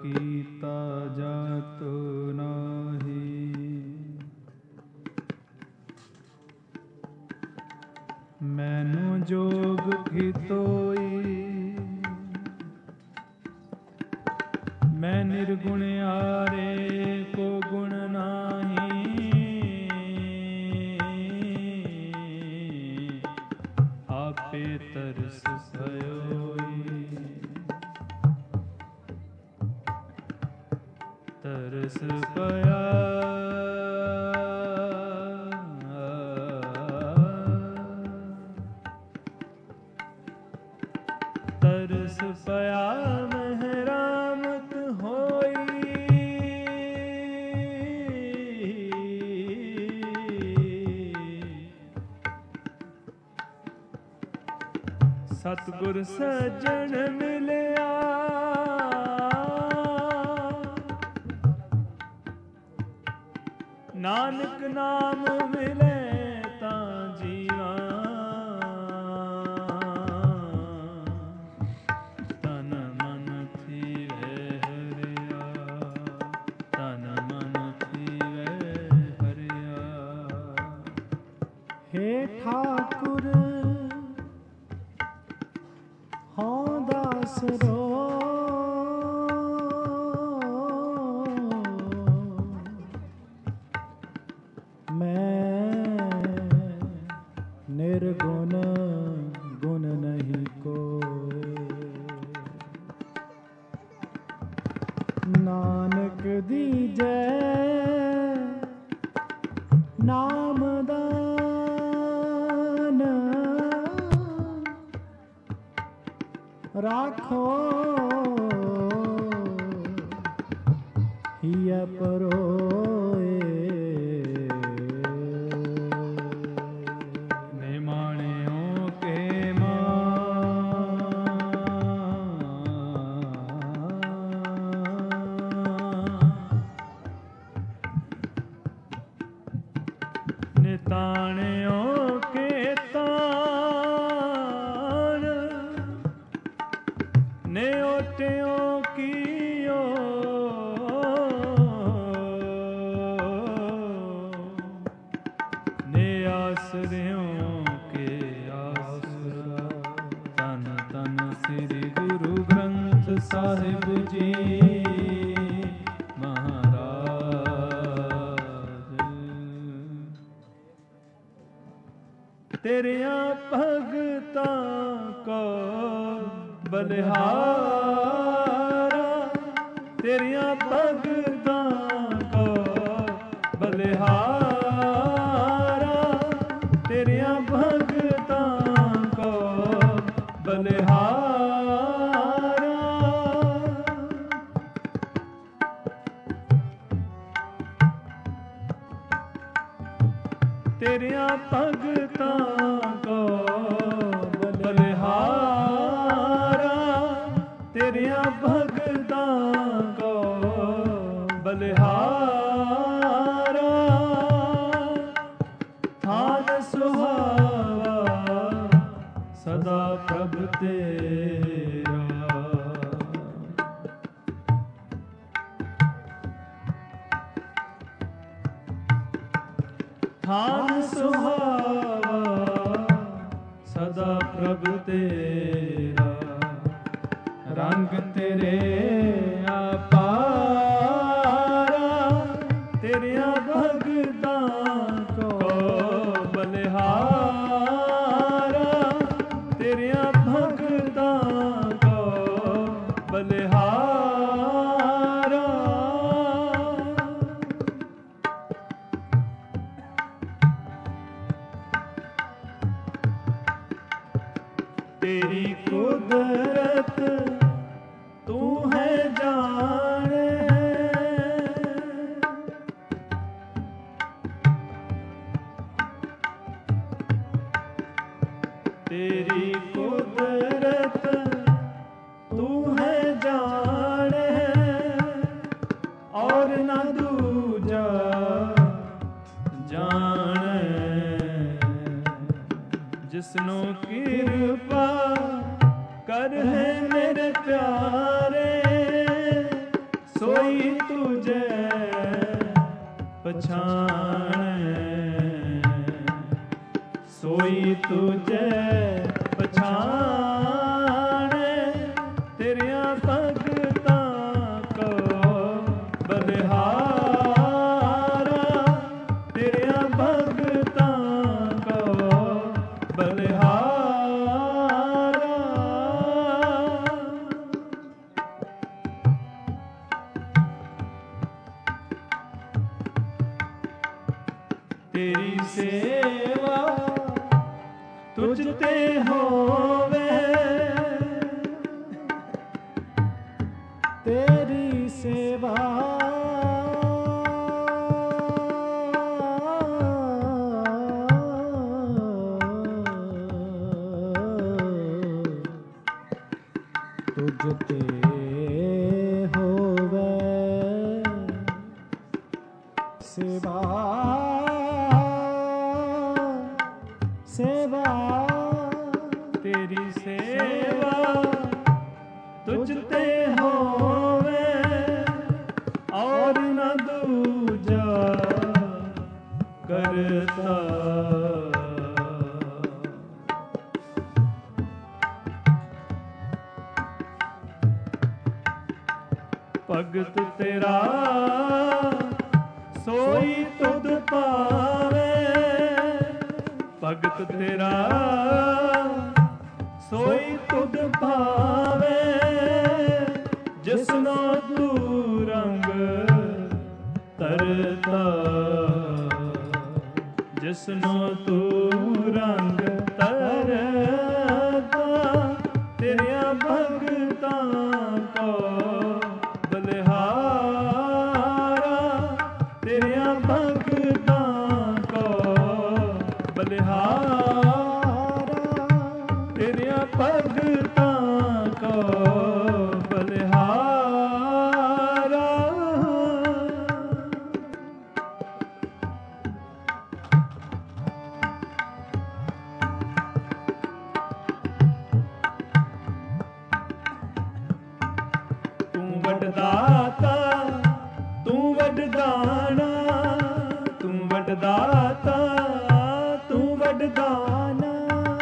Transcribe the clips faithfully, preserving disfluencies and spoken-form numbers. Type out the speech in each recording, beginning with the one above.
कीता जात नाही। मैनू जोग खितोई मैं निर्गुण आरे को गुण नाही। आपे तरस भयोई तरस पया तरस पया महरामत होई। सतगुर सज्जन मिलिया नानक नाम मिले तां जीवा। तन मन थीवे हरिया तन मन थीवे हरिया। हे ठाकुर हाँ दासरो निर्गुण गुण नहीं कोय। नानक दीजै नाम दान राखो हिय परोए। निताणियों के ताण न्योटियों कियो। ने आसरियों के आसरा। तन तन श्री गुरु ग्रंथ साहिब जी तेरिया भगतां को बलिहारा। तेरिया भगतां को बलिहारा। तेरिया भगतां को बलिहारा। तेरिया भगतां को बलिहारा। तेरिया भगतां को बलिहारा। थान सुहावा सदा प्रभ तेरा। थान सुहावा सदा प्रभ तेरा। रंग तेरे अपारा। तेरिया भगतां को बलिहारा। तेरिया भगतां को बलिहारा। तेरी कुदरत तू है जाने। तेरी कुदरत तू है जाने। और न दूजा जाने। जिसनो कृपा कर है मेरे प्यारे। सोई तुझे पछाणे, सोई तुझे पछाणे, तेरिया भगतां को बलिहारा, तेरिया भगतां को बलिहारा। तेरी सेवा तुझ ते होवे, तेरी सेवा तुझ ते होवे, सेवा सेवा तेरी सेवा तुझ ते होवे, और न दूजा करता। भगत तेरा सोई तुध पावे, भगत तेरा सोई तुध भावे, जिसनो तू रंग तरता, जिसनो तू रंग तरता, तेरिया भगतां को बलिहारा, तेरिया भगतां को बलिहारा, तेरिया भगतां को बलिहारा। तू वडदाता तू वडदाना, तू वडदाता तू वडदाना,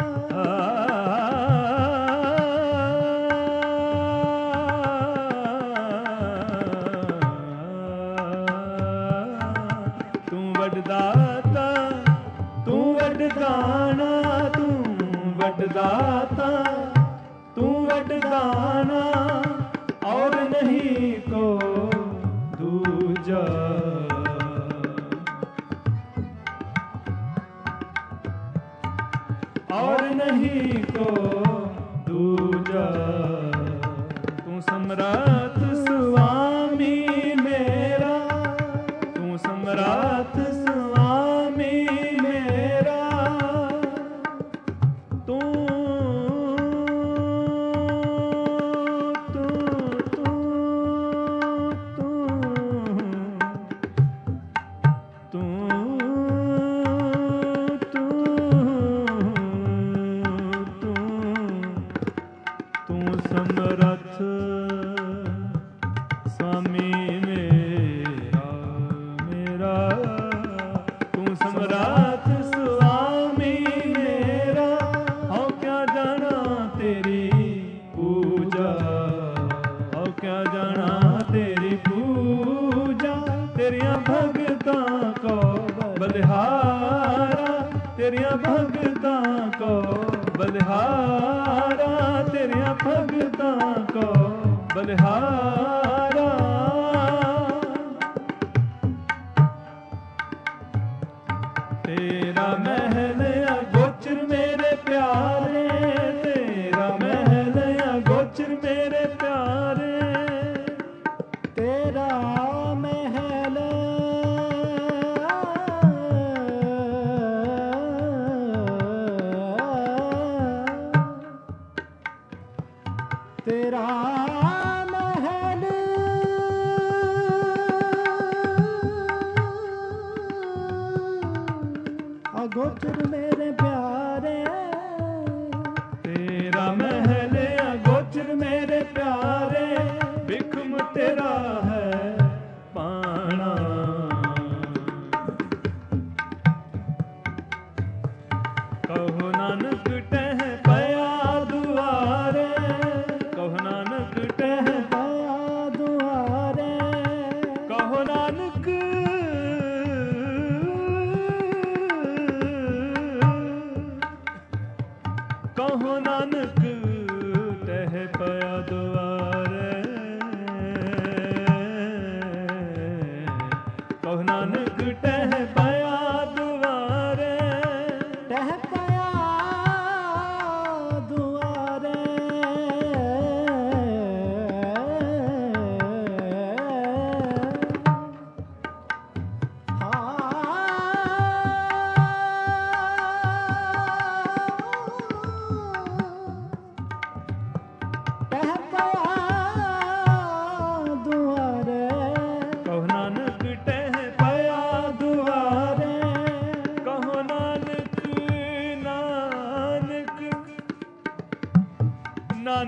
तू वडदाता तू वडदाना, तू वडदाता तू वडदाना, और नहीं को दूजा। और नहीं को दूजा। तू सम्राट स्वामी मेरा, तू सम्राट स्वामी मेरा, तू तू तू तू तू तू तू समरथ स्वामी मेरा मेरा, तू समरथ स्वामी मेरा, हो क्या जाना तेरी पूजा, हो क्या जाना तेरी पूजा, तेरिया भगतां को बलिहारा, तेरिया भगतां को बलिहारा, तेरिया भगतां को बलिहारा। तेरा महल अगोचर मेरे प्यारे, तेरा महल अगोचर मेरे प्यारे, तेरा महल तेरा महल अगोचर मेरे प्यारे, तेरा महल अगोचर मेरे प्यारे, बिखम तेरा है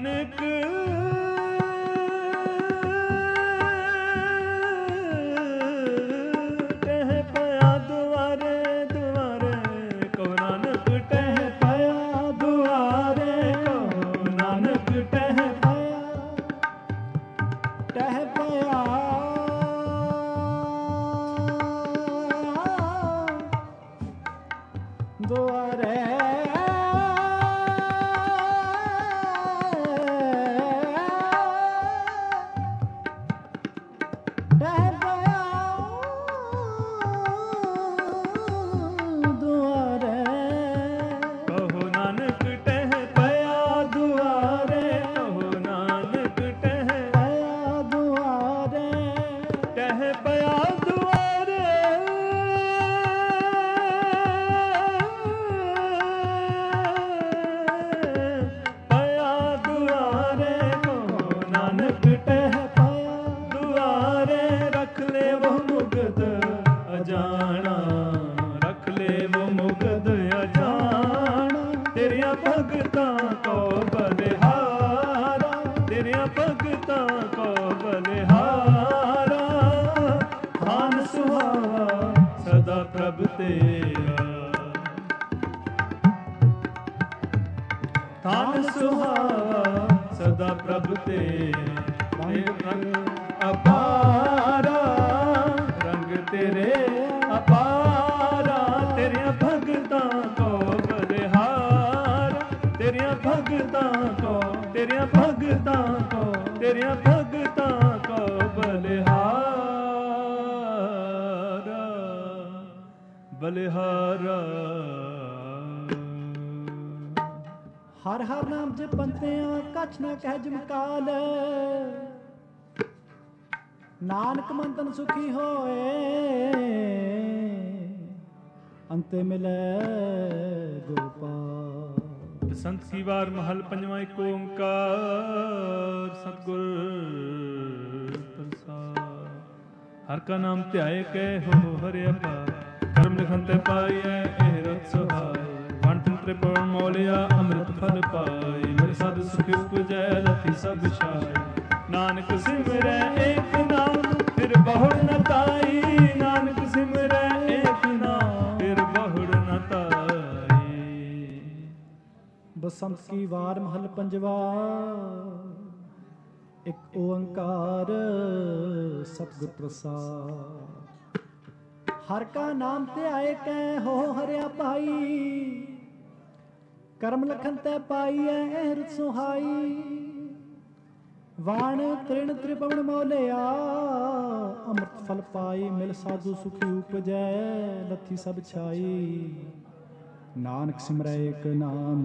ਨਾਨਕ ਟਹਿ ਪਿਆ ਦੁਆਰੇ ਦੁਆਰੇ ਕਹੋ ਨਾਨਕ ਟਹਿ ਪਿਆ ਦੁਆਰੇ ਕਹੋ ਨਾਨਕ ਟਹਿ ਪਿਆ ਟਹਿ ਪਿਆ ਦੁਆਰੇ ਭਗਤਾਂ ਕੋ ਬਲਿਹਾਰਾ ਤੇਰਿਆਂ ਭਗਤਾਂ ਕੋ ਬਲਿਹਾਰਾ ਧਨ ਸੁਹਾਵਾ ਸਦਾ ਪ੍ਰਭ ਤੇਰਾ ਧਨ ਸੁਹਾਵਾ ਸਦਾ ਪ੍ਰਭ ਤੇਰਾ ਰੰਗ ਅਪਾਰਾ ਰੰਗ ਤੇਰੇ ਅਪਾਰਾ ਤੇਰਿਆਂ ਭਗਤਾਂ ਕੋ ਤੇਰਿਆਂ ਭਗਤਾਂ ਕੋ ਤੇਰਿਆਂ ਭਗਤਾਂ ਕੋ ਤੇਰਿਆਂ ਭਗਤਾਂ ਕੋ ਬਲਿਹਾਰਾ ਬਲਿਹਾਰਾ ਹਰ ਹਰ ਨਾਮ ਜਪੰਤਿਆਂ ਕਛ ਨਾ ਕਹਿ ਜਮਕਾਲ ਨਾਨਕ ਮੰਤਨ ਸੁਖੀ ਹੋਏ ਅੰਤੇ ਮਿਲੇ ਗੋਪਾਲ। ਬਸੰਤ ਸੀਵਾਰ ਮਹਲ ਪੰਜਵਾਂ ਏਕ ਓੰਕਾਰ ਸਤਿਗੁਰ ਪ੍ਰਸਾਦ। ਹਰ ਕਾ ਨਾਮ ਧਿਆਏ ਕੈ ਹੋ ਹਰਿ ਅਪਾਰ ਕਰਮ ਲਿਖਨ ਤੇ ਪਾਈਐ ਇਹ ਰਤ ਸੁਹਾਏ ਵਣ ਤੰਤਰੇ ਪਵਨ ਮੋਲਿਆ ਅੰਮ੍ਰਿਤ ਫਲ ਪਾਈ ਮੇਰੇ ਸਦ ਸੁਖ ਉਪਜੈ ਲਥੀ ਸਭ ਛਾਈ ਨਾਨਕ ਸਿਮਰੈ ਏਕ ਨਾਮ ਫਿਰ ਬਹੁੜ ਨ ਤਾਈ ਨਾਨਕ ਸਿਮਰੈ ਏਕ ਨਾਮ ਫਿਰ ਬਹੁੜ ਨ ਤਾਈ। ਬਸੰਤ ਕੀ ਵਾਰ ਮਹਲ ਪੰਜਵਾ ਇੱਕ ਓੰਕਾਰ ਸਤਿਗੁਰ ਪ੍ਰਸਾਦ। ਹਰ ਕਾ ਨਾਮ ਧਿਆਏ ਕੈ ਹੋ ਹਰਿਆ ਭਾਈ ਕਰਮ ਲਖਨ ਤੈ ਪਾਈਐ ਹਿਰਦ ਸੁਹਾਈ ਵਾਣ ਤ੍ਰਿਣ ਤ੍ਰਿਪਵਨ ਮੋਲਿਆ ਅੰਮ੍ਰਿਤ ਫਲ ਪਾਈ ਮਿਲ ਸਾਧੂ ਸੁਖੀ ਉਪਜੈ ਲੱਥੀ ਸਭ ਛਾਈ ਨਾਨਕ ਸਿਮਰੈ ਏਕ ਨਾਮ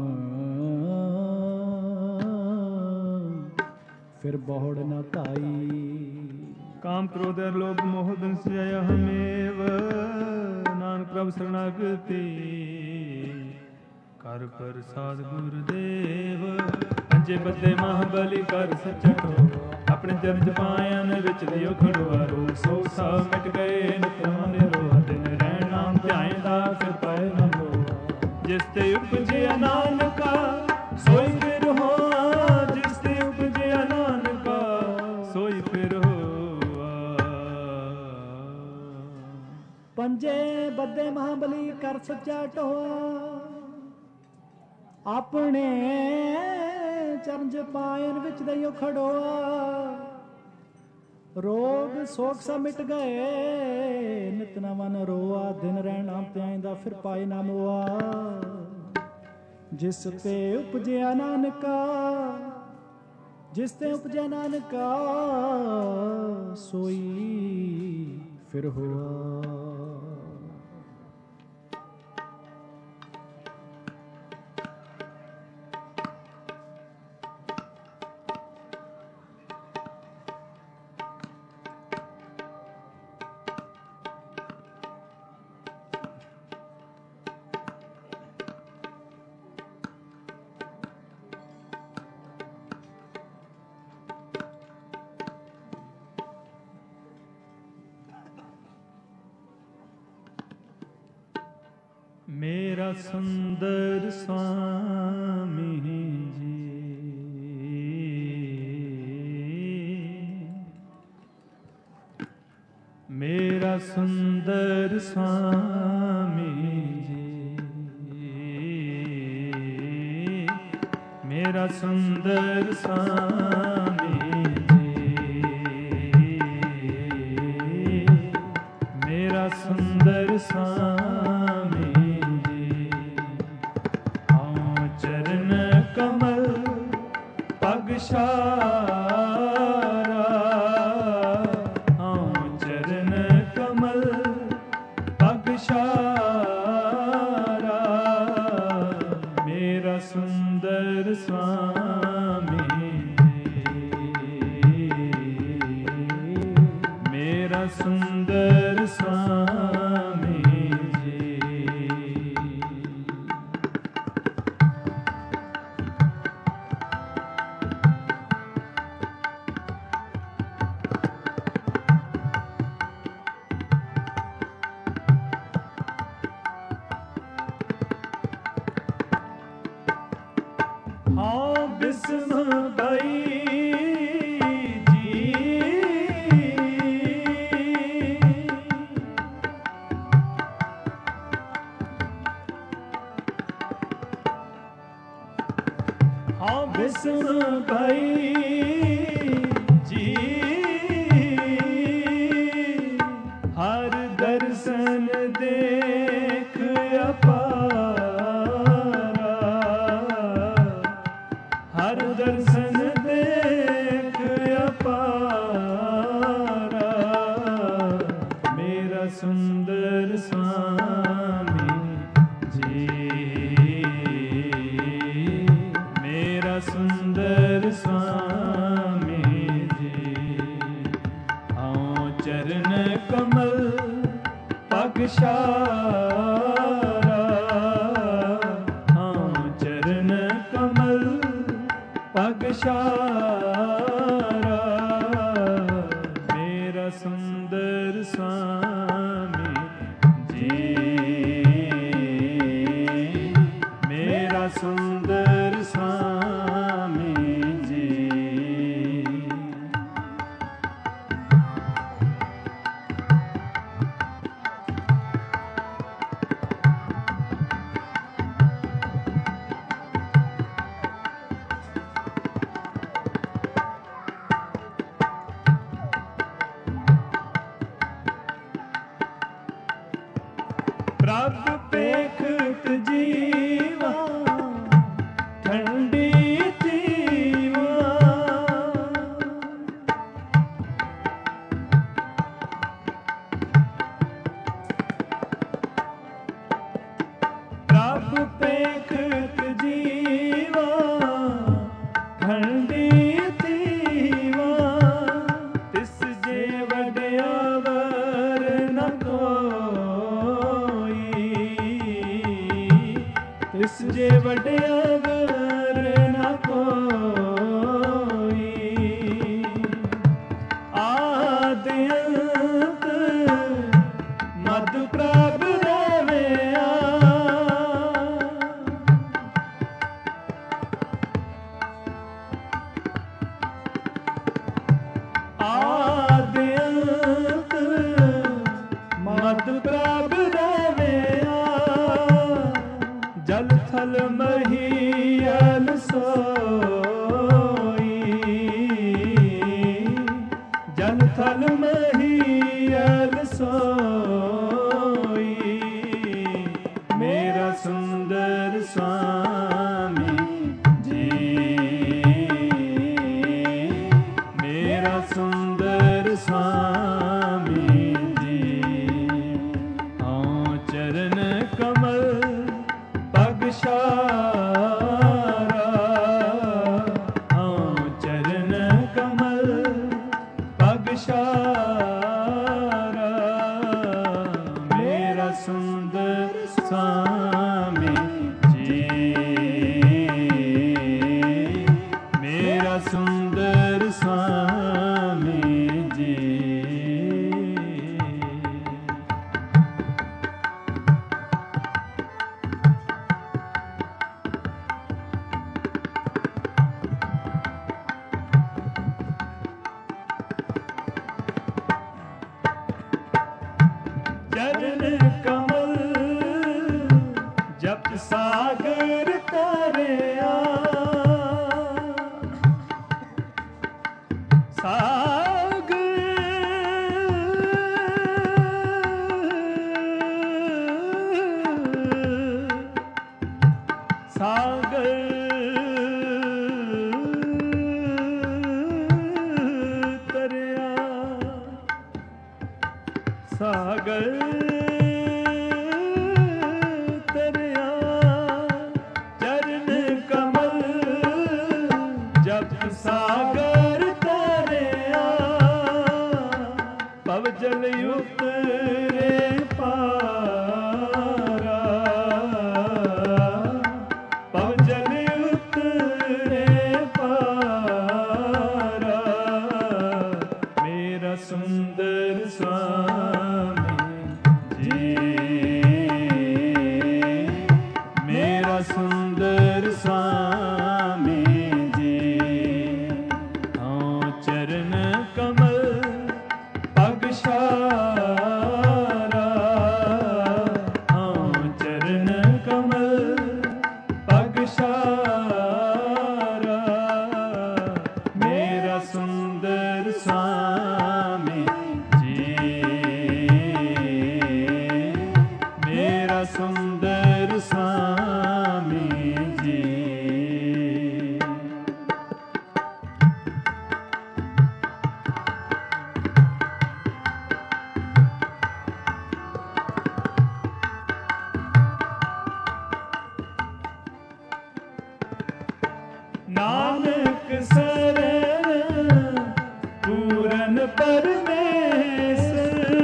ਫਿਰ ਬਹੁੜ ਨ ਧਾਈ। ਕਾਮ ਕ੍ਰੋਧ ਲੋਭ ਮੋਹ ਦੰਸ ਜਯ ਹਮੇਵ ਨਾਨਕ ਪ੍ਰਭ ਸਰਣਾਗਤੀ ਕਰ ਪ੍ਰਸਾਦ ਗੁਰਦੇਵ ਅੰਜੇ ਬੱਦੇ ਮਹਾਬਲੀ ਕਰ ਸਚਟੋ ਆਪਣੇ ਚਰਜ ਪਾਇਨ ਵਿੱਚ ਦਿਓ ਖੜਵਾਰੋ ਸੋ ਸਾ ਮਿਟ ਗਏ ਨਿਤਮ ਨਿਰੋਧ ਦਿਨ ਰਹਿਣ ਨਾਮ ਧਿਆਇਂਦਾ ਫਿਰ ਪਾਏ ਨਾ ਮੋ ਜਿਸ ਤੇ ਉਪਜਿਆ ਨਾਨਕਾ ਸੋਈ ਫਿਰ ਹੋਆ ਜਿਸ ਤੇ ਉਪਜਿਆ ਨਾਨਕਾ ਸੋਈ ਫਿਰ ਹੋਆ। ਪੰਜੇ ਬੱਦੇ ਮਹਾਬਲੀ ਕਰ ਸੱਚਾ ਟੋਆ ਆਪਣੇ ਚਰਜ ਪਾਇਨ ਵਿੱਚ ਦਈਓ ਖੜੋਆ ਰੋਗ ਸੋਖ ਸਭ ਮਿਟ ਗਏ ਨਿਤ ਨਵਨ ਰੋਆ ਦਿਨ ਰਹਿਣ ਨਾਮ ਧਿਆਇਂਦਾ ਫਿਰ ਪਾਏ ਨਾ ਮੋਆ ਜਿਸ ਤੇ ਉਪਜਿਆ ਨਾਨਕਾ ਜਿਸ ਤੇ ਉਪਜਿਆ ਨਾਨਕਾ ਸੋਈ ਫਿਰ ਹੋਆ। ਮੇਰਾ ਸੁੰਦਰ ਸੁਆਮੀ ਜੀ मेरा सुंदर स्वामी जी, मेरा सुंदर स्वामी जी, मेरा सुंदर स्वामी जी। आओ चरण कमल पगशारा, सुंदर स्वामी मेरा सुंदर स्वामी जी। हाँ बिस्म भाई जी, हाँ बिस्म भाई जी, हर दर्शन देख अपारा, हर दर्शन देख अपारा, मेरा सुंदर स्वामी जी, मेरा सुंदर स्वामी जी। आओ चरण कमल पगशारा, आओ चरण कमल पगशारा, मेरा सुंदर स्वामी जी, मेरा सुंदर स्वामी जी। प्रभ पेखत जीवा ठंडी जीवा, प्रभ पेखत जीवा ठंडी जीवा, तिस जे वड्यावर न इस जे वड्यावर न कोई, आदि अंत मद प्रभ रवैया, आदि अंत मद प्रभ रवैया, जल थल महीयल सोई, जल थल महीयल सोई, मेरा सुंदर स्वामी जी, मेरा सुंदर स्वामी जी। आओ चरण कमल पगशारा, आओ चरण कमल पगशारा, मेरा सुंदर स्वामी जी, मेरा सुंदर स्वामी जी। चरण कमल जप सागर तरिया सागर तरिया चरण कमल जप सागर तरिया पव जल उतरे पारा पव जल उतरे पारा मेरा सुंदर स्वामी मेरा सुंदर स्वामी जी हाँ चरण कमल पगशारा हाँ चरण कमल पगशारा मेरा सुंदर स्वामी जी मेरा सुंदर स्वामी जी नानक शरण पूरन परमेश्वर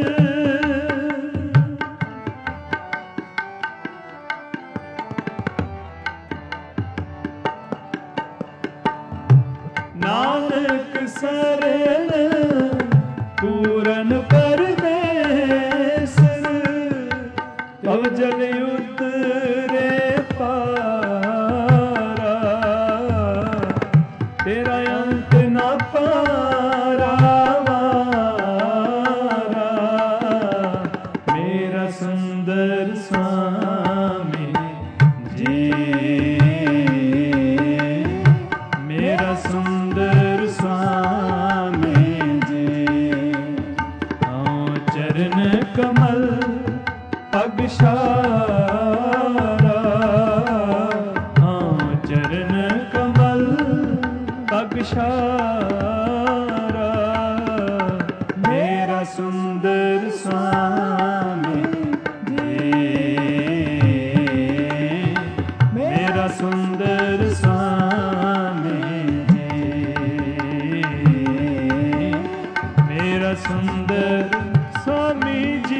नानक शरण पूरन परमेश्वर तव जल उतरे पारा तेरा अंत न पारा वारा मेरा सुंदर स्वामी जी मेरा सुंदर स्वामी जी हाँ चरण कमल पगशारा हाँ चरण कमल पगशारा मेरा सुंदर स्वामी जी मेरा सुंदर स्वामी मेरा सुंदर स्वामी जी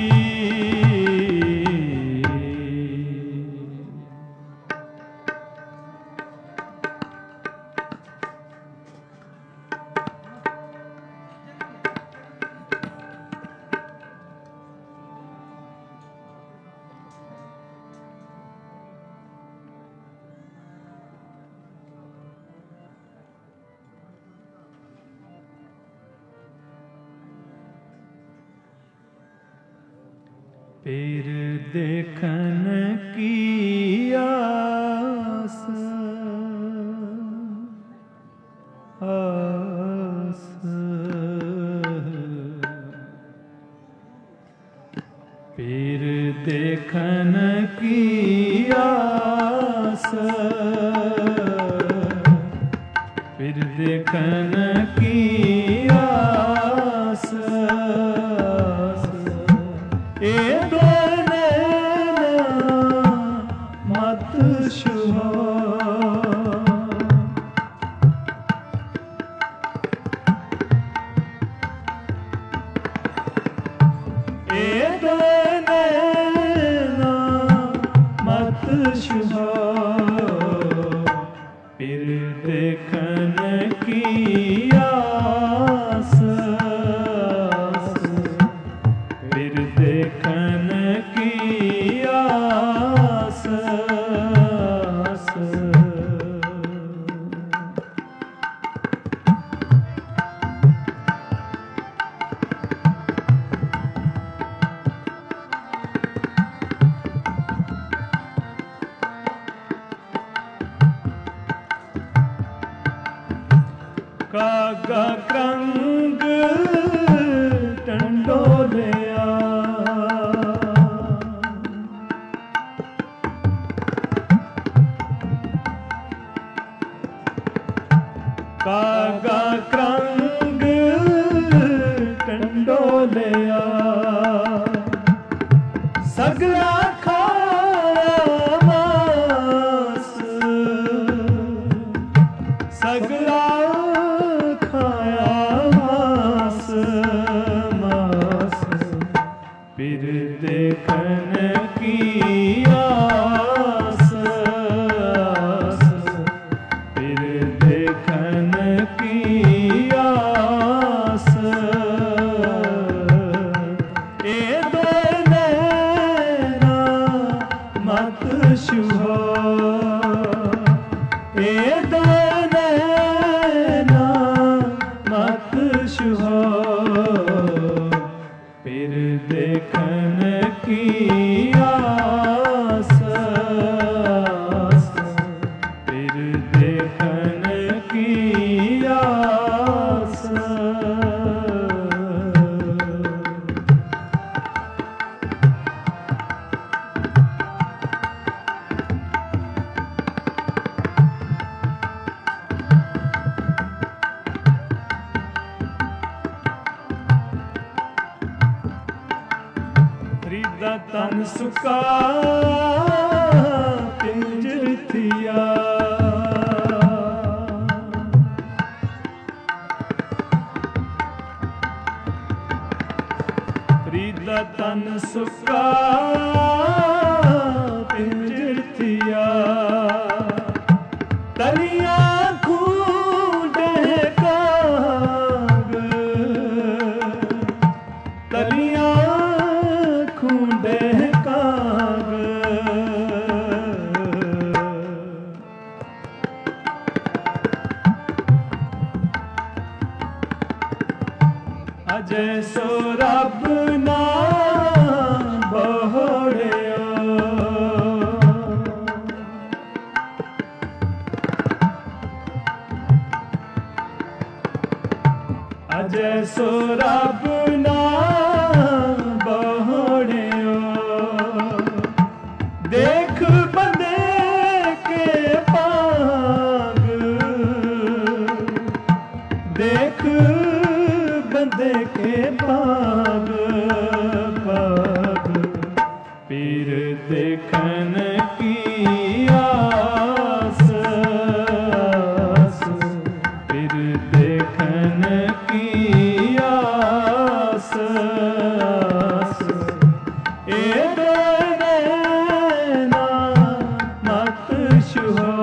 फिर देखन की आस आस फिर देखन की आस फिर देखन की आस ए मत छुआ ए नैना मत छुआ फिर देखन की आस फिर देखन की आस कागा क्रंग टंडोलिया कागा क्रंग टंडोलिया सगला खास सगला खाया मास मास फिर देखन की आस आस फिर देखन की आस ए दो नैना मत छुहो ए दो नैना मत छुहो फिर देखन की आस आस फिर देखन की आस रीदा तन सुका पिंजर थिया रीदा तन सुका पिंजर थिया तलियां खूंडे काग तलियां खूंडे काग अजय सो रब ना बहोड़ियो अजय सो रब ना बहोड़ियो देख बंदे के पाग देख बंदे के पाग पाग पीर देखन की आस आस पीर देखन की आस आस ए दो नैना मत छुहो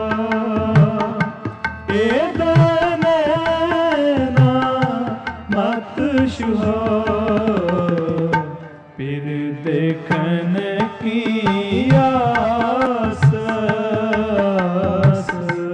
ए दो नैना मत छुहो फिर देखन की आस आस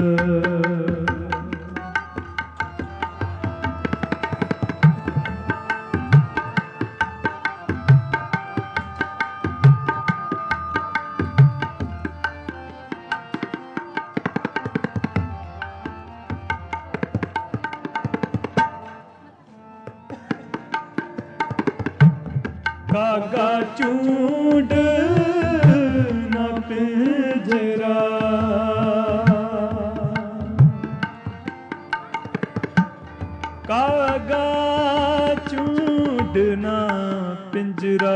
कागा चूंड न पिंजरा कागा चूंड न पिंजरा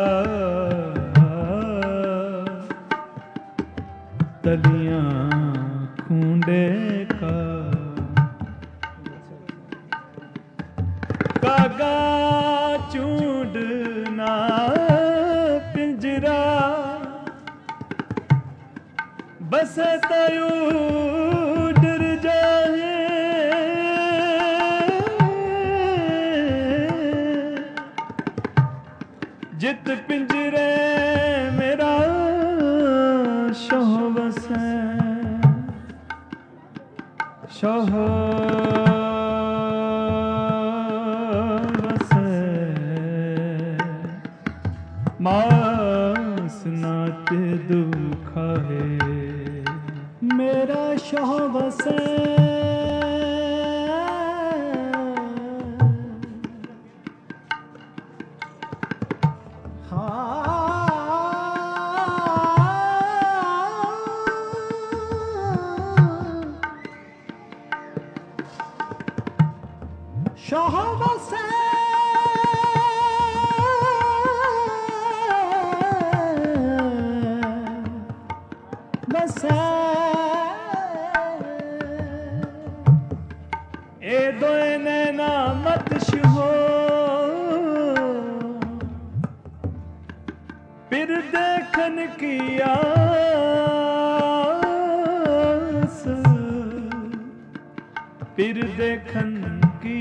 तलियां खूंडे का कागा चूंड ना पिंजरा बस तयू डर जाए जित पिंजरे मेरा शोह बसे शोह मास नाच दुख है मेरा शाह वसे शाह बसे बसे ए दोए नैना मत शुहो फिर देखन की आस, फिर देखन की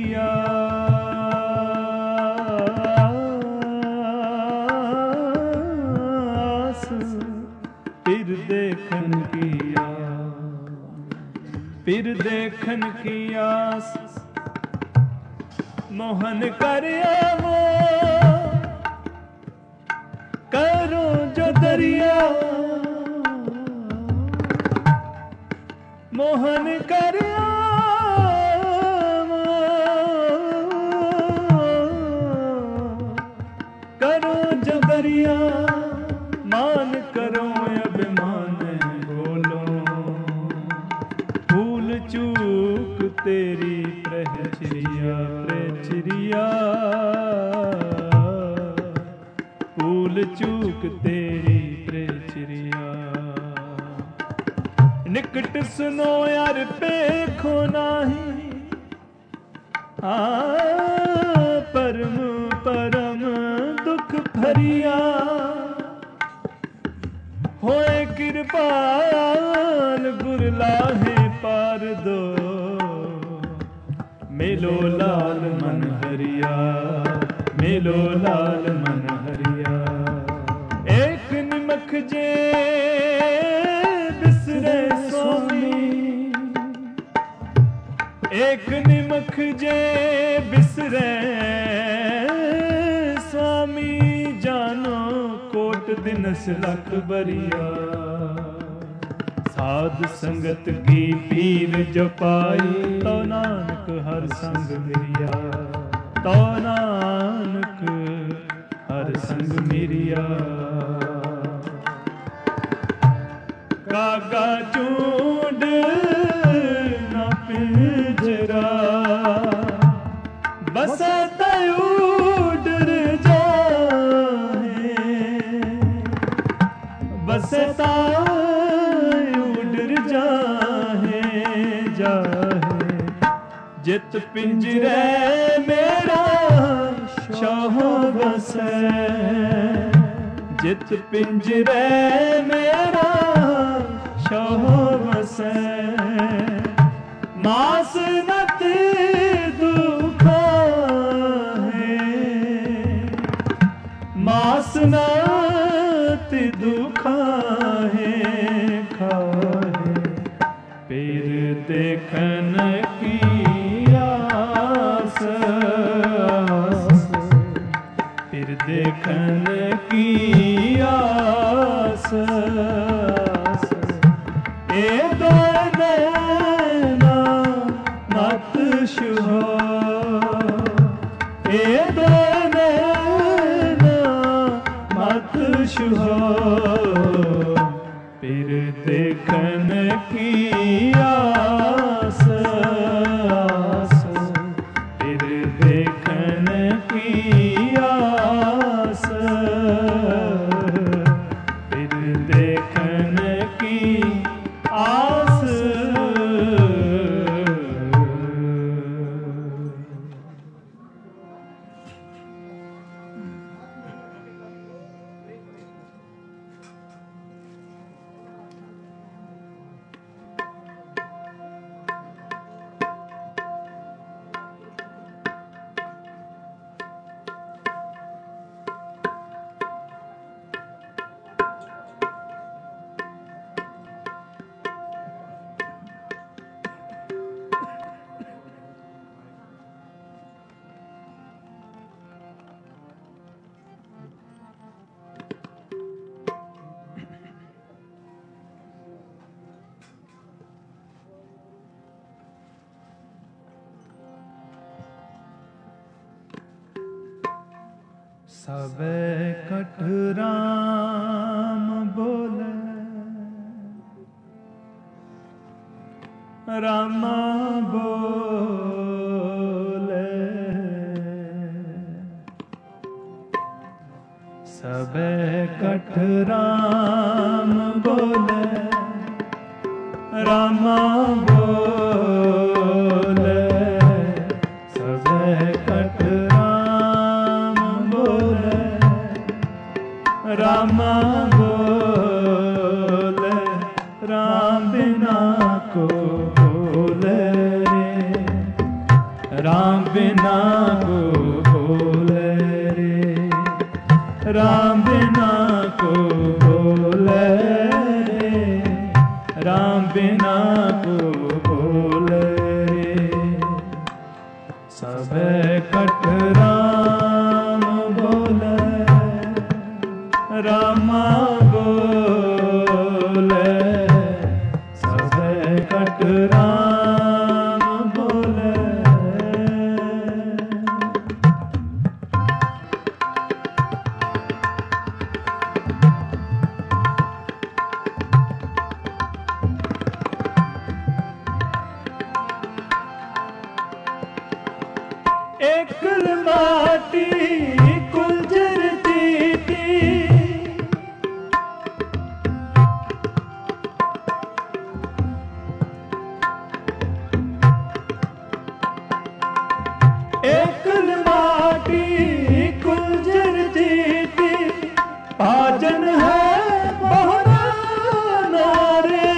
आस, फिर देखन की आस, फिर देखन की आस। मोहन करिया वो करो जो दरिया, मोहन करिया करो जो दरिया। मान करो अभिमान बोलो, भूल चूक तेरी प्रहचिरिया प्रहचिरिया, भूल चूक तेरी प्रहचिरिया। निकट सुनो यार पेखो नाही, आ परम परम दुख भरिया। होए कृपाल गुरलाहे पार दो, मेलो लाल मन हरिया, मेलो लाल मन हरिया। एक निमख जे बिसरे स्वामी, एक निमख जे बिसरे स्वामी। जानो कोट दिनस लख बरिया, साध संगत की पीर जो पाई। तो नानक हर संग मिरिया, तो नानक हर संग मिरिया। कागा चूंड न पिंजरा, बसत उडर जाए, बसता उडर जाए जाए। जित पिंजरे मेरा शाह बसे, जित पिंजरे मेरा शाह बसे। मास नत दुखा है, मास नत दुखा है खाए। फिर देखन की आस, फिर देखन की आस। ए दो नैना मत शुहो, ए दो नैना मत शुहो। फिर देखन की आस, फिर देखन की आस, फिर देखन की आस। सबे कट राम बोले, रामा बोले, सबे कट राम बोले, रामा बोले, सबे कट राम बोले, रामा बोले, राम बिना को बोले रे, राम बिना को बोले रे, राम बिना को बोले रे, राम बिना को बोले रे, सबे कट राम बोले, रामा बोले, सबे कट राम बोले। एकल माटी कुंजर दीदी, एकल माटी कुंजर दीदी, भाजन है बहुना नारे,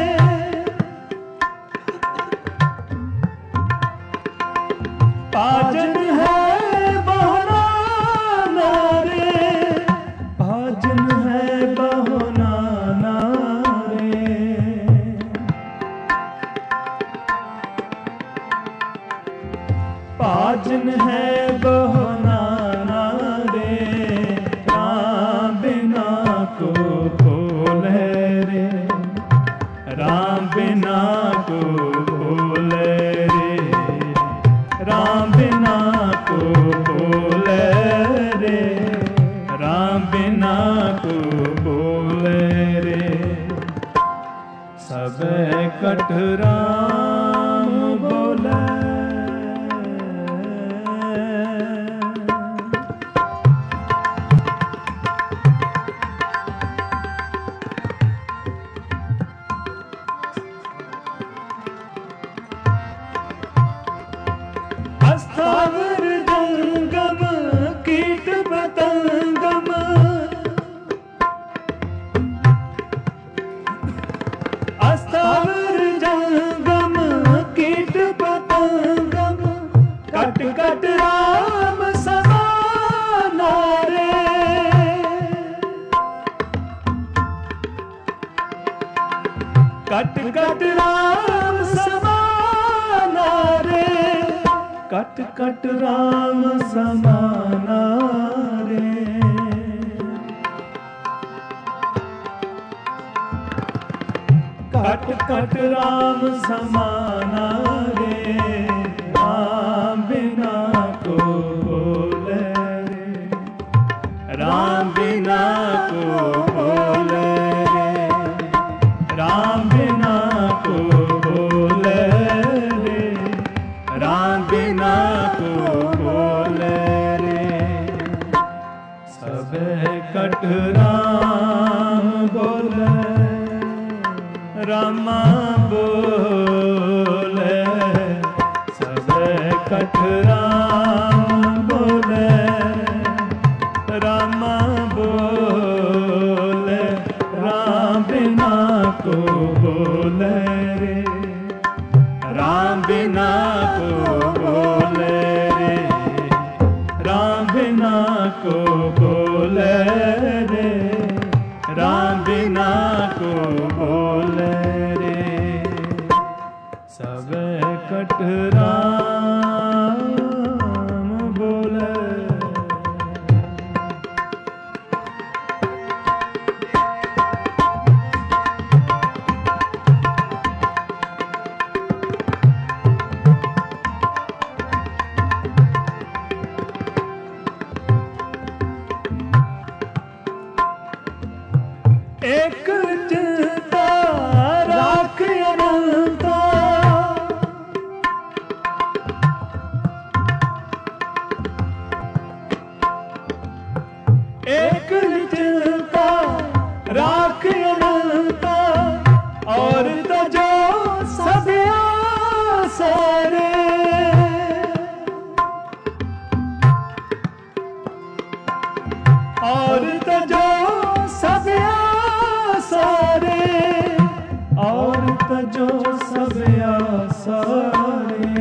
भाजन है बहुना नारे, भाजन है बहुना नारे, भाजन है बहुना नारे, राम बिना को बोले रे, राम बिना को बोले रे, राम बिना को बोले रे, राम बिना को बोले रे, सबे कट राम बोले। अस्थावर जंगम कीट पतंगम, अस्थावर जंगम कीट पतंगम, कट कट राम समाना रे, कट कट राम समाना रे, कट कट राम समाना रे, कट कट राम समाना रे, राम बिना को बोले रे, राम बिना को बोले रे, राम बिना को बोले रे, राम बिना को बोले रे, सबे कट राम बोले, रामा बोले, सबे कट राम बोले, रामा बोले, राम बिना को बोले रे, राम बिना को बोले रे, राम बिना को बोले रे, राम बिना को बोले रे, सबे कट राम बोले। एक चिंता राख अनंता, एक चिंता राख अनंता, और तजो सब सारे, और तजो सब सारे, और तजो सब सारे,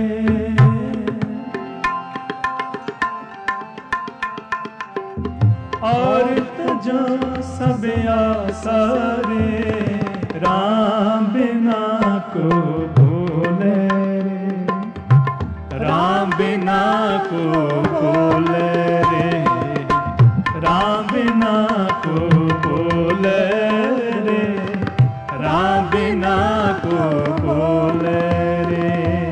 और तजो सब सारे, राम बिना को भूले रे, राम बिना को भूले रे, राम बिना को भूले रे, राम बिना को भूले रे,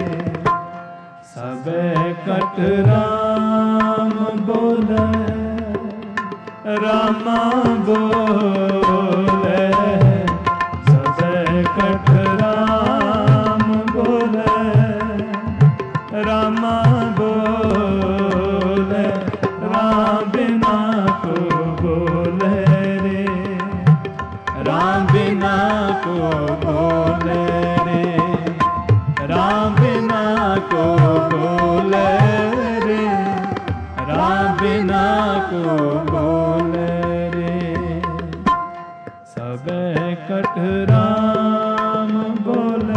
सब कट राम बोले, रामा बोले, सब कट राम बोले, रामा बोले, राम बिना को बोले रे, राम बिना को बोले रे, राम बिना को बोले रे, राम बिना को बोले रे, सब कट राम बोले।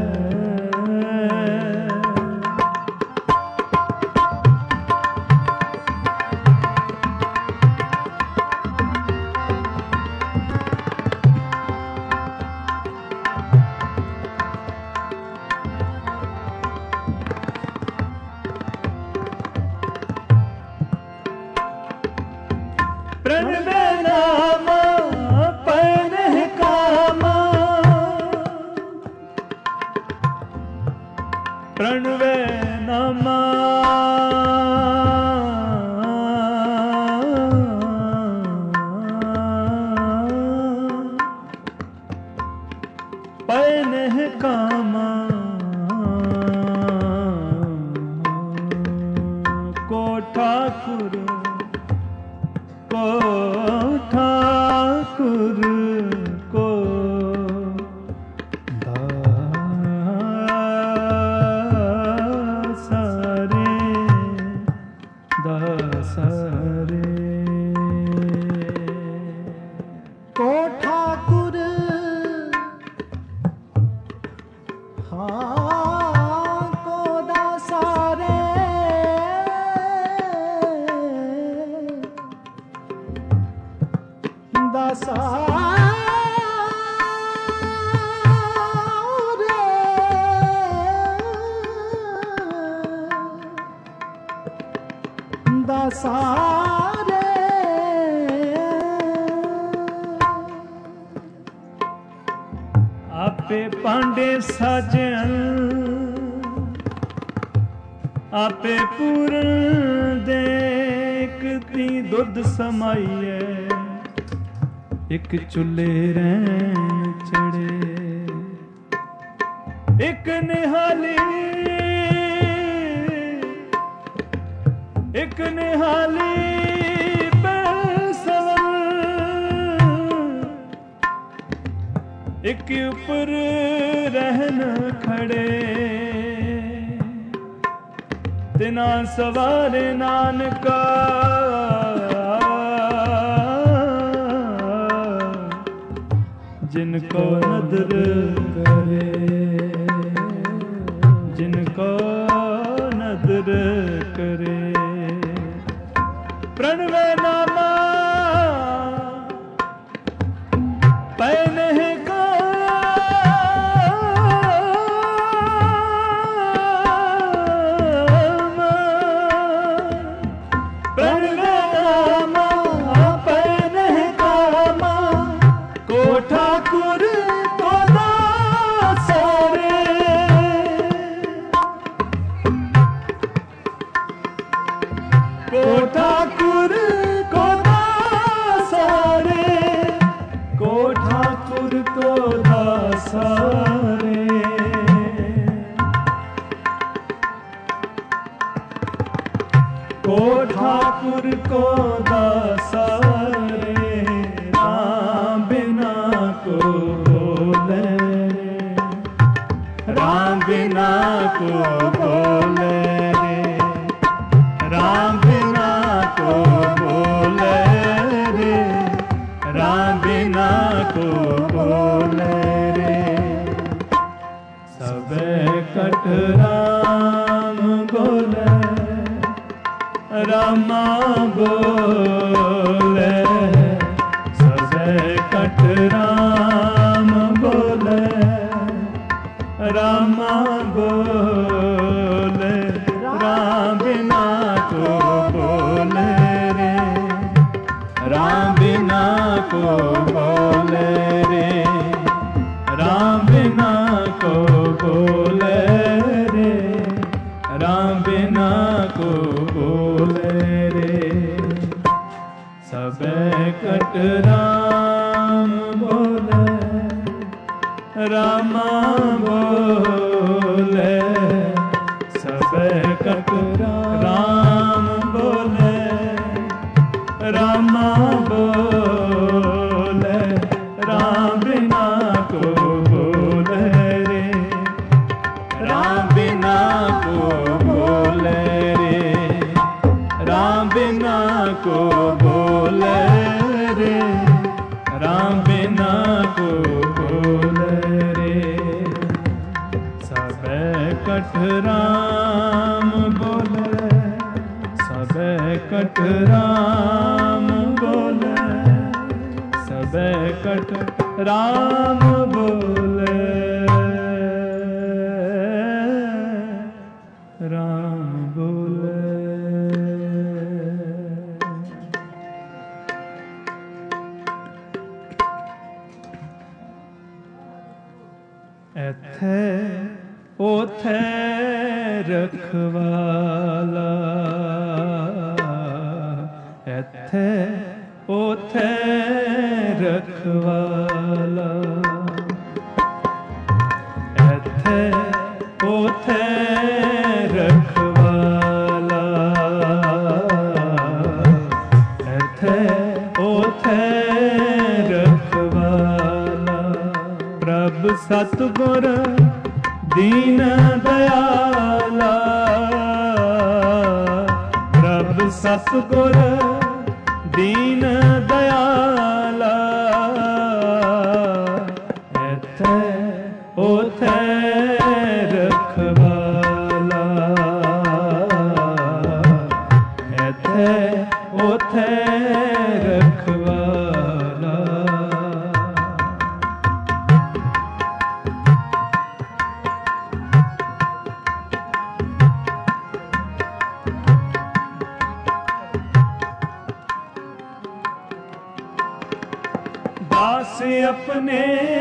प्रणव नाम पैन कामा, प्रणव नाम पैन कामा, को ठाकुर को ठाकुर को दासरे, दासरे, को ठाकुर हाँ को दासारे, दासारे, दासारे, आपे पांडे साजन, आपे पूरन देखती दुध समाइए, एक चुल्हे रैन चढ़े, एक निहाली, एक निहाली बेसवन, एक ऊपर रहन खड़े, तिना सवारे नानका, जिनको नदर करे, जिनको नदर करे, प्रणव नामा पैन का, प्रणव नामा पैन कामा, को ठाकुर को दासरे, को ठाकुर को दासरे, को गुर को दासा रे, राम बिना को बोले, राम बिना को बोले रे, राम बिना को बोले रे, राम बिना को बोले रे। सबे कट राम बोले, रामा बोले, सबे कट राम बोले, रामा बोले, राम बिना को बोले रे, राम बिना को बोले रे, राम बिना को बोले रे, राम बिना को बोले रे। सबे कट राम बोले, रामा बोले, सबे कट राम बोले, रामा बोले, राम बिना को बोले रे, राम बिना को बोले रे, राम बिना को बोले रे, राम बिना को बोले रे। सबे कट राम बोले, सबे कट राम बोले, सबे कट राम बोले, राम बोले। एथे ओथे रखवाला, एथे ओथे रखवाला, एथे ओथे रखवाला, एथे ओथे रखवाला। प्रभ सतगुर दीन दयाला, प्रभ सतगुर दीन दयाला, एथे ओथे रखवाला, एथे ओथे रखवाला। दास अपने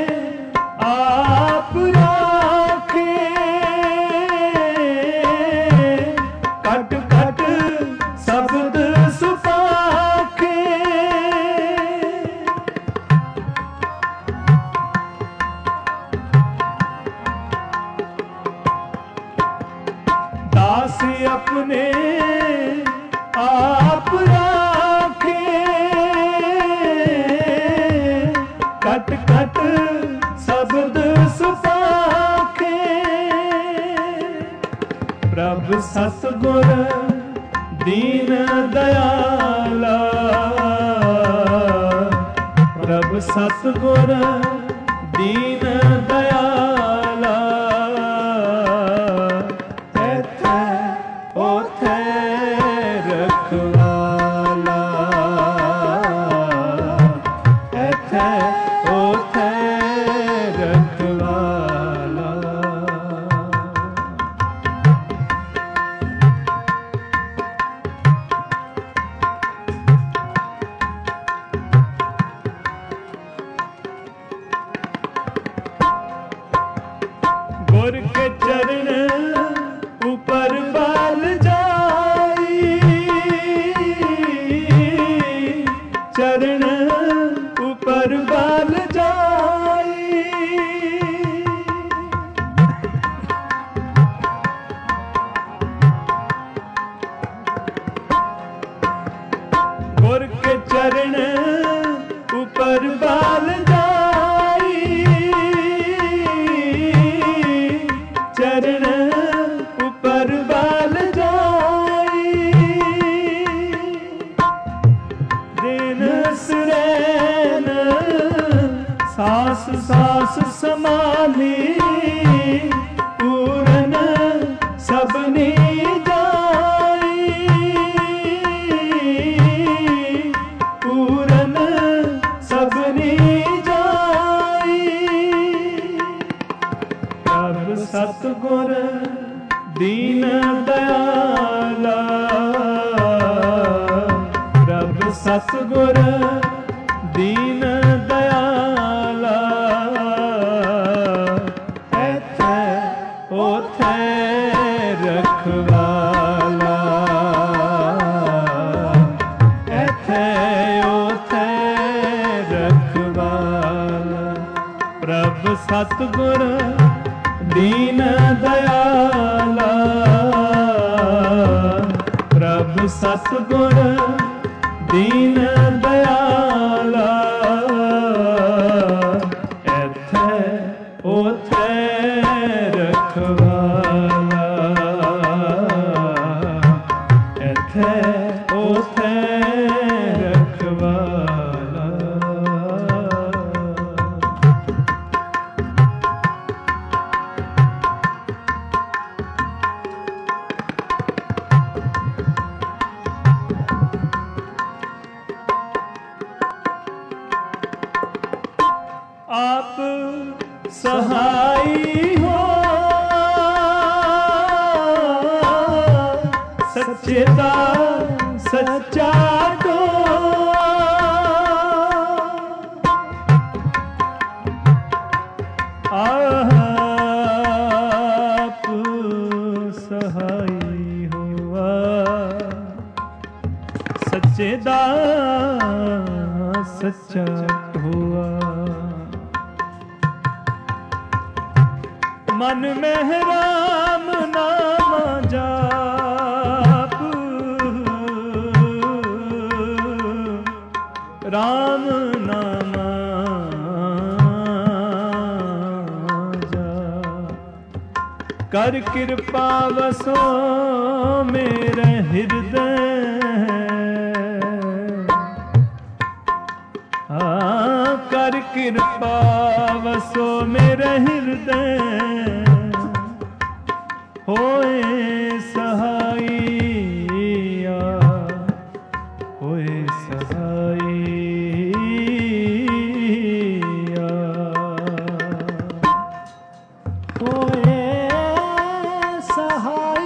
आप राखे, कट कट शब्द सुपाखे, दास अपने आप राखे, कट कट शब्द सुपाखे। प्रभ सतगुर दीन दयाला, प्रभ सतगुर दीन दयाला, एथे ओथे रखवाला, एथे ओथे रखवाला। चरण ऊपर बाल जाई, चरण ऊपर बाल जाई। दिन सुरैन सास सास समाली, पूरन सबनी जाई, पूरन सबनी जाई। प्रभ सतगुर दीन दयाला, प्रभ सतगुर दीन दयाला। एथे ओथे रखवाला, एथे ओथे रखवाला। प्रभ सतगुर दीन दयाला, प्रभ सतगुर दीन दयाला। एथे ओथे रखवाला, एथे ओथे रखवाला। आप सहाई हो सच्चे दा सच्चा दो, आप सहाई हो सच्चे दा सच्चा हुआ। मन में राम नाम जाप, राम नाम जाप। कर कृपा वसो मेरे हृदय, हाँ कर कृपा वसो मेरे हृदय। होए सहाइया, होए सहाइया, होए सहाई।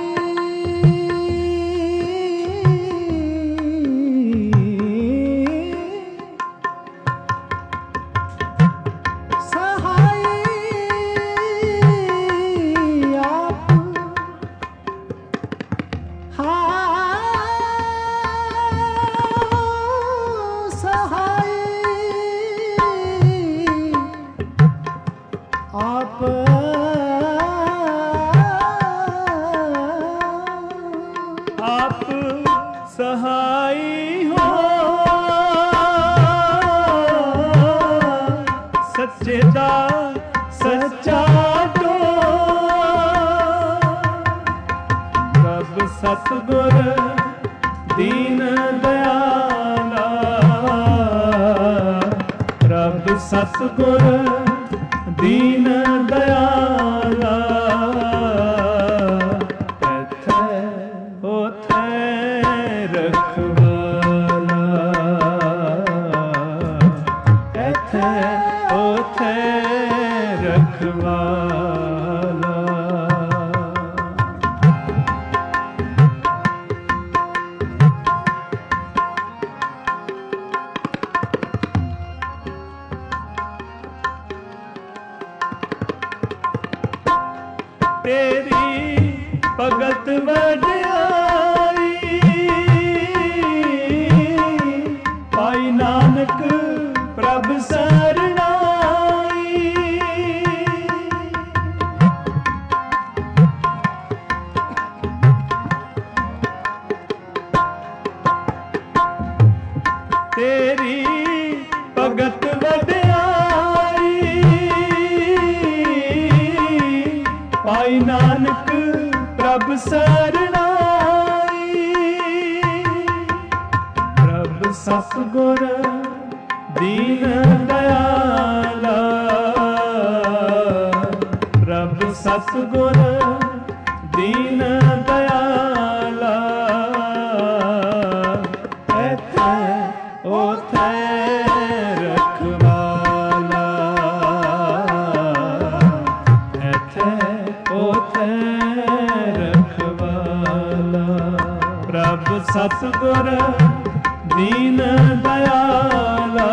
आप आप सहाई हो सच्चे दा सच्चा दो। प्रभ सतगुर दीन दयाला, प्रभ सतगुर दीन दयाला। एथे ओथे रखवाला, एथे ओथे रखवाला। तेरी भगत वड्याई, पाई नानक प्रभ सरनाई। ਤੇਰੀ ਭਗਤ ਵਡਿਆਈ, ਪਾਈ ਨਾਨਕ ਪ੍ਰਭ ਸਰਣਾਈ। ਪ੍ਰਭ ਸਤਿਗੁਰ ਦੀਨ ਦਇਆਲਾ, ਪ੍ਰਭ ਸਤਿਗੁਰ ਦੀਨ ਦਇਆਲਾ। ਐਥੇ ਓਥੇ ਰਖਵਾਲਾ, ਐਥੇ ਓਥੇ ਰਖਵਾਲਾ। ਪ੍ਰਭ ਸਤਿਗੁਰ ਦੀਨ ਦਇਆਲਾ,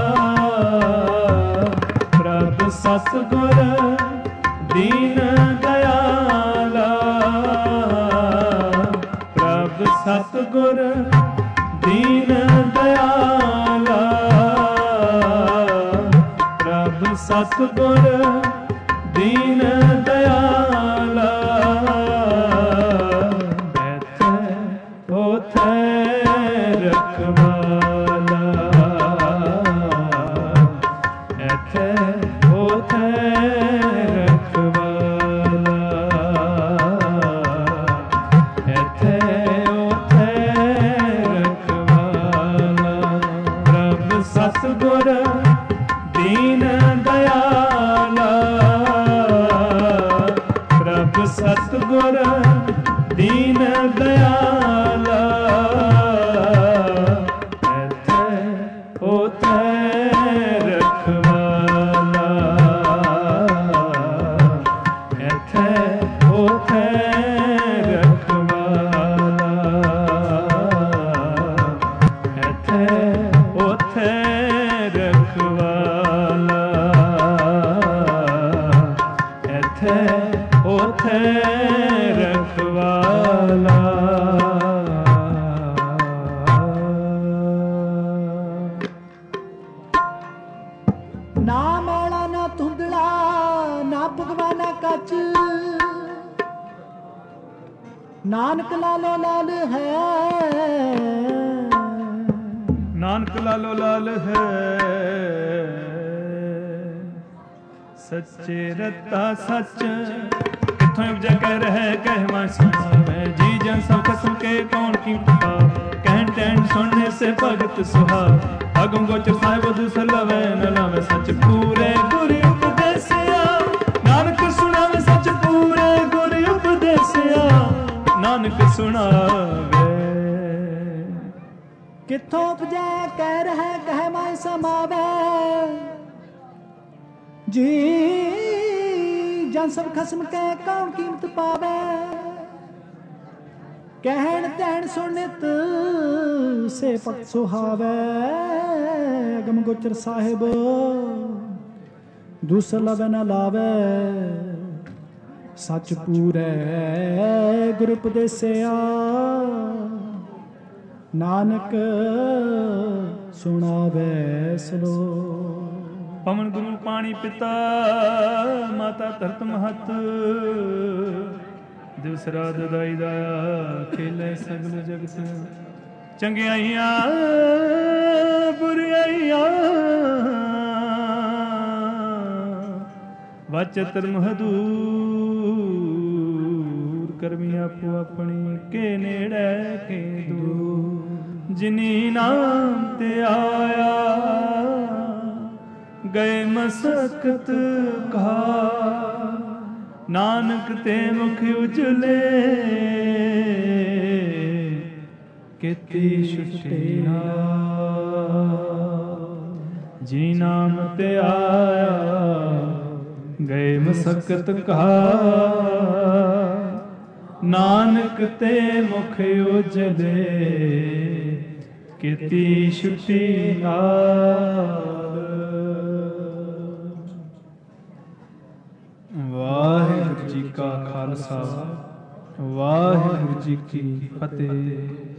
ਪ੍ਰਭ ਸਤਿਗੁਰ ਦੀਨ ਦਇਆਲਾ। ਪ੍ਰਭ ਸਤਿਗੁਰ ਦੀਨ ਦਇਆਲਾ, ਪ੍ਰਭ ਸਤਿਗੁਰ ਦੀਨ ਦਇਆਲਾ। ਐਥੇ ਓਥੇ ਰਖਵਾਲਾ, ਐਥੇ ਓਥੇ ਰਖਵਾਲਾ, ਐਥੇ ਓਥੇ ਰਖਵਾਲਾ। ਪ੍ਰਭ ਸਤਿਗੁਰ ਦੀਨ ਦਇਆਲਾ, ਪ੍ਰਭ ਸਤਿਗੁਰ ਦੀਨ ਦਇਆਲਾ। ਐਥੇ ਓਥੇ ਰਖਵਾਲਾ, ਐਥੇ ਓਥੇ ਰਖਵਾਲਾ, ਐਥੇ ਓਥੇ ਰਖਵਾਲਾ, ਐਥੇ ਓਥੇ ਰਖਵਾਲਾ। ਨਾ ਮੈਲਾ ਨਾ ਧੁੰਦਲਾ ਨਾ ਭਗਵਾਨਾ ਕੱਚ, ਨਾਨਕ ਲਾਲੋ ਲਾਲ ਹੈ, ਨਾਨਕ ਲਾਲੋ ਲਾਲ ਹੈ। ਸੱਚੇ ਰਤਾ ਸੱਚ ਕਿੱਥੋਂ ਉਪਜੈ ਕਹਿ ਰਹਿ ਕਹਿਵਾ ਸੁਣਾਵੇ। ਜੀ ਜਨ ਸਭ ਖਸਮ ਕੇ ਕੌਣ ਕੀਮਤ ਪਾਵੇ, ਕਹਿਣ ਟੈਣ ਸੁਣਨੇ ਸੇ ਭਗਤ ਸੁਹਾਵੇ। ਅਗਮ ਗੋਚਰ ਸਾਹਿਬ ਦੂਸਰ ਲਵੇ ਨ ਲਾਵੇ, ਸੱਚ ਪੂਰੇ ਗੁਰ ਉਪਦੇਸਿਆ। ਨਾਨਕ ਸੁਣਾਵੇ ਸੱਚ ਪੂਰੇ ਗੁਰ ਉਪਦੇਸਿਆ, ਨਾਨਕ ਸੁਣਾਵੇ। ਕਿੱਥੋਂ ਉਪਜੈ ਕਹਿ ਰਹਿ ਕਹਿ ਮਾਇ ਸਮਾਵੇ। ਜੀ ਜਨ ਸਭ ਖਸਮ ਕੇ ਕੌਣ ਕੀਮਤ ਪਾਵੇ, ਕਹਿਣ ਤੈਣ ਸੁਣਿਤ ਸੇ ਭਗਤ ਸੁਹਾਵੇ। ਅਗਮ ਗੋਚਰ ਸਾਹਿਬ ਦੂਸਰ ਲਵੇ ਨ ਲਾਵੇ, ਸੱਚ ਪੂਰੇ ਗੁਰ ਉਪਦੇਸਿਆ। ਨਾਨਕ ਸੁਣਾਵੇ ਸਲੋਕ। ਪਵਨ ਗੁਰੂ ਪਾਣੀ ਪਿਤਾ ਮਾਤਾ ਧਰਤ ਮਹਤ, ਦੂਸਰਾ ਦਦਾਈ ਦਾਇਆ ਖੇਲੇ ਸਗਲ ਜਗਤ। ਚੰਗਿਆਈਆਂ ਬੁਰਾਈਆਂ ਵਾਚਤਰ ਮਹਦੂਰ, ਕਰਮੀ ਆਪੋ ਆਪਣੀ ਕੇ ਨੇੜੇ ਕੇ ਦੂਰ। ਜਿਨੀ ਨਾਮ ਤੇ ਆਇਆ ਗਏ ਮਸਕਤ ਕਾ, ਨਾਨਕ ਤੇ ਮੁਖ ਉਜਲੇ ਕੀਤੀ ਛੁੱਟੀ ਨਾ। ਜੀ ਨਾਮ ਤੇ ਆਇਆ ਗਏ ਮਸਕਤ ਕਾ, ਨਾਨਕ ਤੇ ਮੁਖ ਉਜਲੇ ਕੀਤੀ ਛੁੱਟੀ ਨਾਲ। ਵਾਹਿਗੁਰੂ ਜੀ ਕਾ ਖਾਲਸਾ, ਵਾਹਿਗੁਰੂ ਜੀ ਕੀ ਫਤਿਹ।